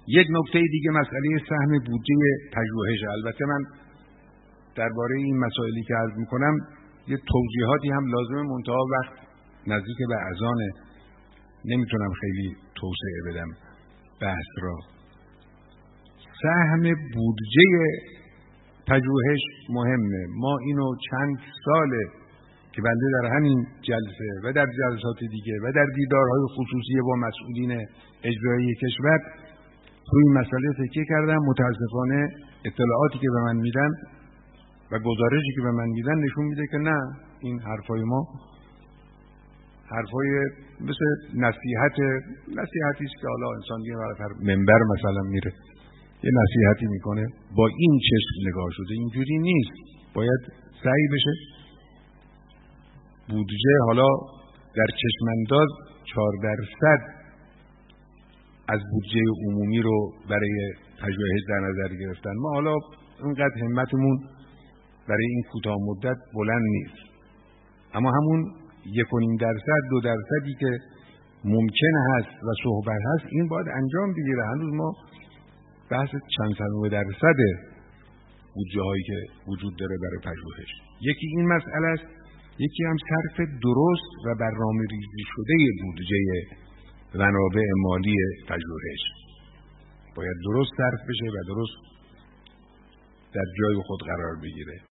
یک نکته دیگه مسئله سهم بودجه پژوهش. البته من درباره این مسائلی که عرض میکنم یه توضیحاتی هم لازمه، منتها وقت نزدیک به اذانه، نمیتونم خیلی توسعه بدم بحث را. سهم بودجه پژوهش مهمه. ما اینو چند ساله که بنده در همین جلسه و در جلسات دیگه و در دیدارهای خصوصی با مسئولین اجرایی کشور روی این مسئله تکیه کردم. متاسفانه اطلاعاتی که به من میدن و گزارشی که به من میدن نشون میده که نه، این حرفای ما حرفای مثل نصیحتی است که حالا انسان یه بار منبر مثلا میره یه نصیحتی میکنه، با این چشم نگاه شده. اینجوری نیست. باید سعی بشه بودجه حالا در چشمانداز 4% از بودجه عمومی رو برای پژوهش در نظر گرفتن. ما حالا اینقدر همتمون برای این کوتاه مدت بلند نیست، اما همون 1.5%-2%ی که ممکن هست و صحبت هست این باید انجام بگیره. هنوز ما بحث چند صد درصد بودجه هایی که وجود داره برای پژوهش. یکی این مسئله است، یکی هم صرف درست و برنامه‌ریزی شده بودجه منابع مالی پژوهش باید درست صرف بشه و درست در جای خود قرار بگیره.